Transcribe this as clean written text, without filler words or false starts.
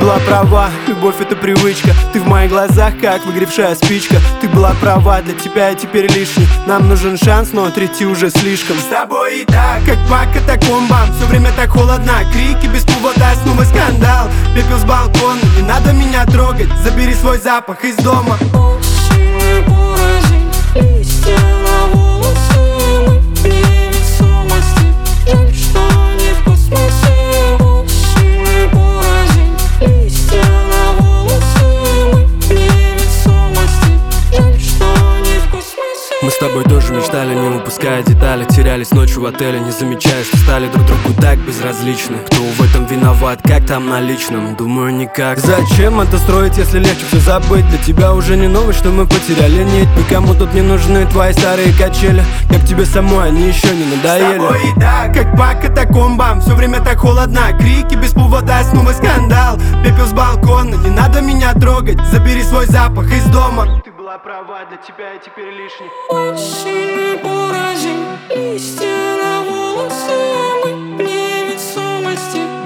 была права, любовь это привычка. Ты в моих глазах, как выгоревшая спичка. Ты была права, для тебя я теперь лишний. Нам нужен шанс, но третий уже слишком. С тобой и так, как по катакомбам, все время так холодно, крики без повода, снова скандал. Пепел с балкона, не надо меня трогать, забери свой запах из дома. Осенью поразит листья на волосы, мы невесомости. Жаль, что не в космосе. Осенью поразит листья на волосы, мы невесомости. Жаль, что не в космосе. Мы с тобой тоже мечтали, не упуская детали. Терялись ночью в отеле, не замечая, что стали друг другу так безразличны. Кто в этом виноват, как там на личном? Думаю, никак. Зачем это строить, если легче все забыть? Для тебя уже не новость, что мы потеряли нить. Никому тут не нужны твои старые качели. Как тебе самой, они еще не надоели. С тобой и так, как по катакомбам, все время так холодно, крики без повода, снова скандал. Пепел с балкона, не надо меня трогать, забери свой запах из дома. Ты была права, для тебя я теперь лишний. Осенью поразит листья на волосы, мы невесомости.